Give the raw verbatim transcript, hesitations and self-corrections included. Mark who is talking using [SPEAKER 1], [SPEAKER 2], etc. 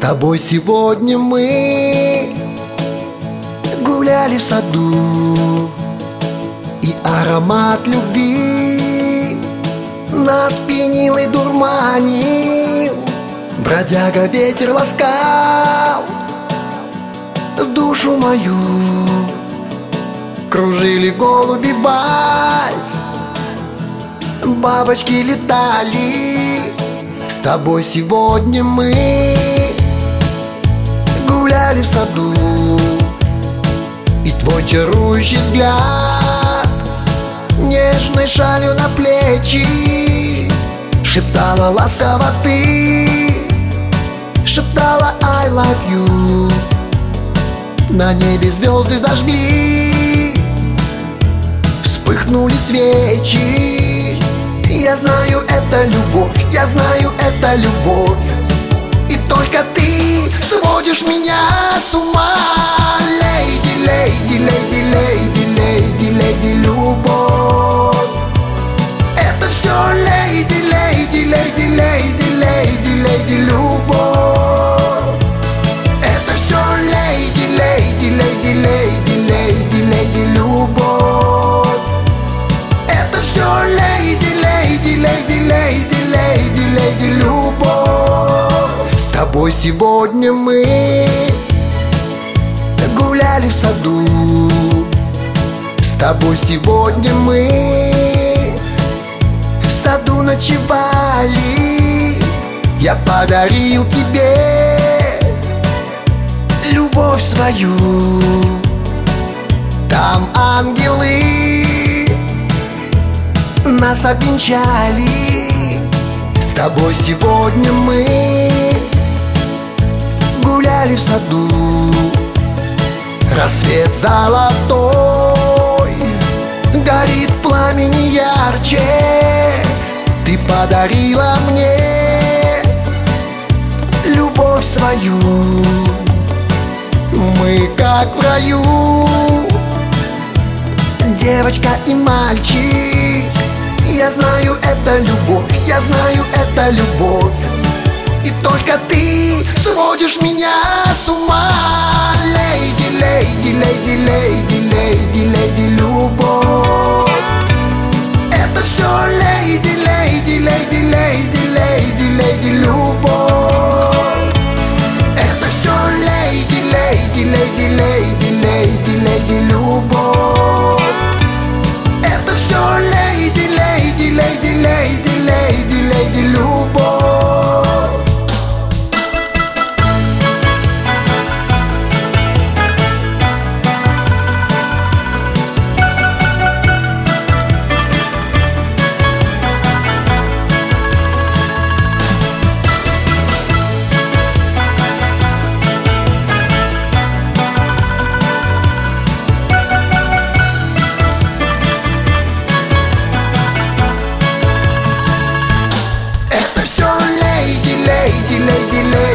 [SPEAKER 1] тобой сегодня мы гуляли в саду, и аромат любви нас пьянил и дурманил. Бродяга ветер ласкал душу мою, кружили голуби вальс, бабочки летали. С тобой сегодня мы гуляли в саду, и твой чарующий взгляд нежной шалью на плечи шептала ласково ты, шептала I love you. На небе звезды зажгли, вспыхнули свечи. Я знаю, это любовь, я знаю, это любовь, и только ты сводишь меня с ума. Лейди, лейди, лейди, лейди, лейди, лейди, любовь. Это все лейди, лейди, лейди, лейди, лейди, лейди, любовь. Это все лейди, лейди, лейди, лейди, лейди, лейди, любовь. Это все лейди, лейди, лейди, лейди, лейди, лейди, любовь. С тобой сегодня мы гуляли в саду, с тобой сегодня мы в саду ночевали. Я подарил тебе любовь свою, там ангелы нас обвенчали. С тобой сегодня мы гуляли в саду, рассвет золотой горит в пламени ярче. Ты подарила мне любовь свою, мы как в раю, девочка и мальчик. Я знаю, это любовь, я знаю, это любовь, и только ты сводишь меня с ума. Лейди, лейди, лейди, лейди, лейди, лейди, любовь. Это все лейди, лейди, лейди, лейди, лейди, лейди, любовь. Это все лейди, лейди, лейди, лейди, лейди, лейди, любовь. Это все лейди, лейди, лейди, лейди, лейди, лейди, любовь. Это все лейди, лейди, лейди, лейди.